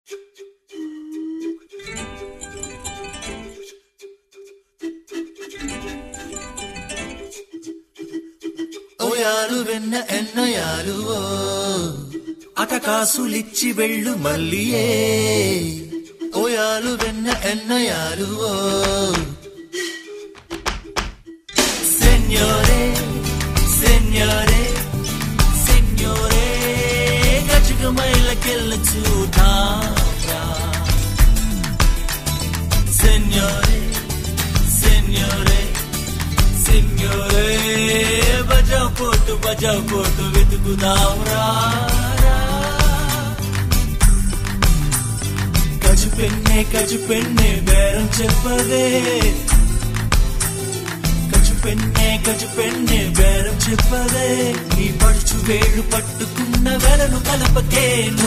ఓయాలు వెన్న ఎన్నయాలు అటకాసులిచ్చి వెళ్ళు మల్లియే ఓయాలు వెన్న ఎన్నయాలు సెన్యోరే సెన్యోరే సెన్యోరే గజగమైలకెళ్ళ చూడారా సెన్యోరే సెన్యోరే సెన్యోరే బజావ్ పోటు వెతుకుదాంరా గజు పెన్నే బేరం చెప్పదే గజు పెన్నే బేరం చెప్పదే నీ పడుచు వేళ్ళు పట్టుకున్న వెలను కలపకేను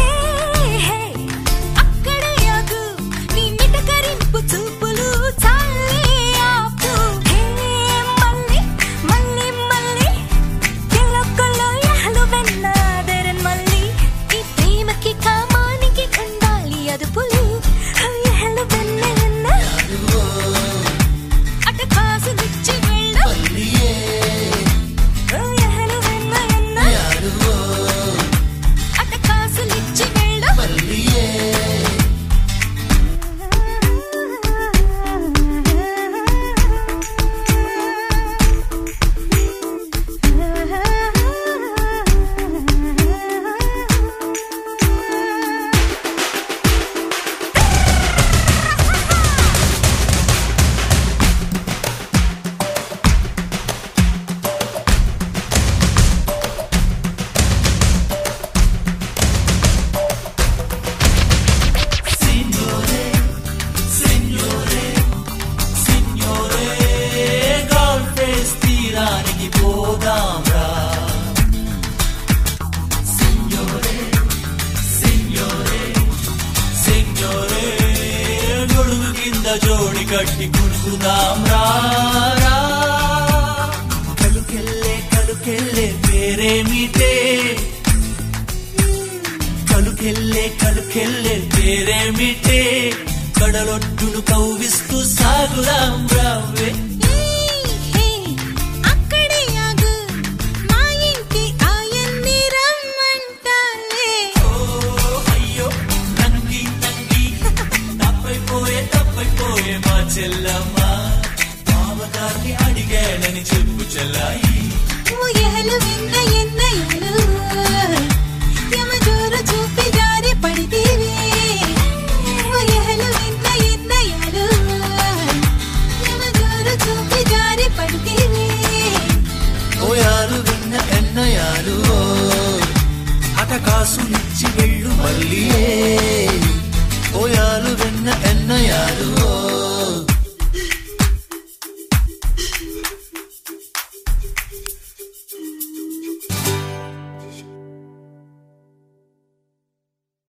జోడి కట్టి కుడుకుదాంరా కలుకెళ్ళే పేరేమిటే కలుకెళ్ళే పేరేమిటే కడలొట్టును కవ్విస్తూ సాగుదాంరా మా చెల్లమ్మ మామగారిని అడిగాడని చెప్పు చెల్లాయి ఊయలు విన్న ఎన్నయ్యలు యమజోరు చూపి జారి పడితేవే ఊయలు విన్న ఎన్నయ్యలు యమజోరు చూపి జారి పడితేవే ఓయాలు విన్న ఎన్నయాలు అటకాసులిచ్చి వెళ్ళు మల్లియే ఓయాలు విన్న ఎన్నయాలు